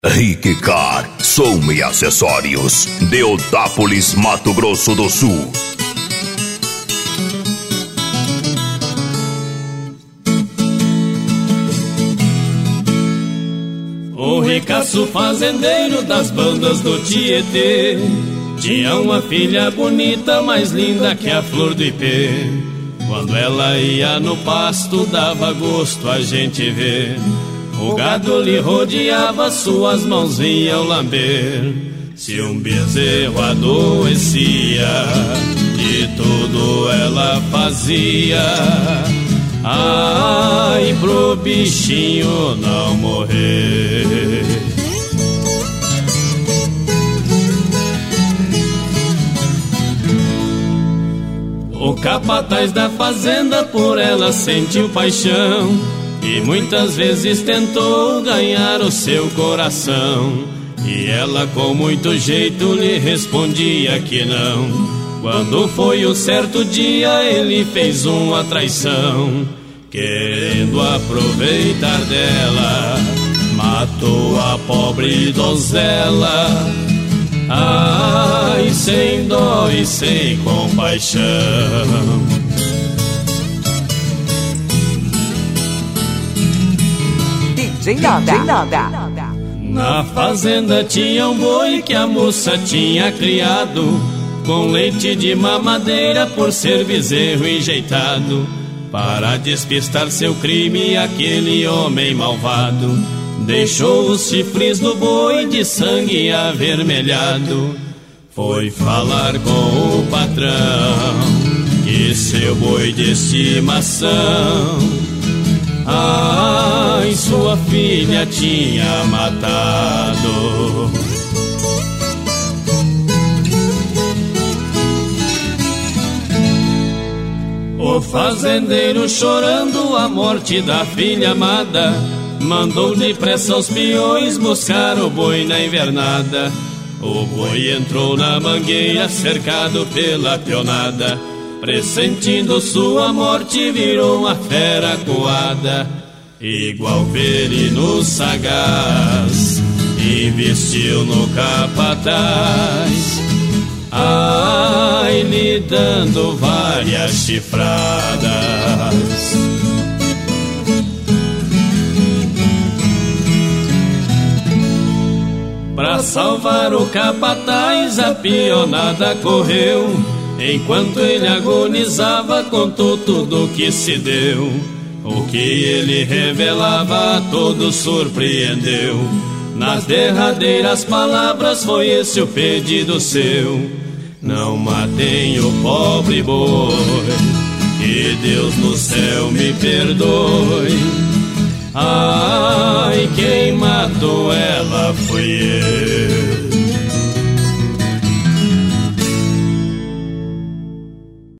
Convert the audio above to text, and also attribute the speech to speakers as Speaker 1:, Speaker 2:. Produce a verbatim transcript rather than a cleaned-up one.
Speaker 1: Riquicar, som e acessórios, Deodápolis, Mato Grosso do Sul.
Speaker 2: O ricaço fazendeiro das bandas do Tietê tinha uma filha bonita, mais linda que a flor do ipê. Quando ela ia no pasto, dava gosto a gente ver. O gado lhe rodeava, suas mãos vinham lamber. Se um bezerro adoecia, de tudo ela fazia. Ai, pro bichinho não morrer. O capataz da fazenda por ela sentiu paixão e muitas vezes tentou ganhar o seu coração. E ela com muito jeito lhe respondia que não. Quando foi o certo dia ele fez uma traição, querendo aproveitar dela, matou a pobre donzela. Ai, sem dó e sem compaixão.
Speaker 3: D J Nanda.
Speaker 2: Na fazenda tinha um boi que a moça tinha criado, com leite de mamadeira por ser bezerro enjeitado. Para despistar seu crime, aquele homem malvado deixou os chifres do boi de sangue avermelhado. Foi falar com o patrão que seu boi de estimação, ai, sua filha tinha matado. O fazendeiro, chorando a morte da filha amada, mandou depressa os peões buscar o boi na invernada. O boi entrou na mangueira, cercado pela peonada. Pressentindo sua morte, virou uma fera coada, igual perino sagaz, investiu no capataz. Ai, lhe dando várias chifradas. Pra salvar o capataz, a peonada correu. Enquanto ele agonizava, contou tudo o que se deu. O que ele revelava a todos surpreendeu. Nas derradeiras palavras foi esse o pedido seu: não matem o pobre boi, que Deus no céu me perdoe. Ai, quem matou ela fui eu.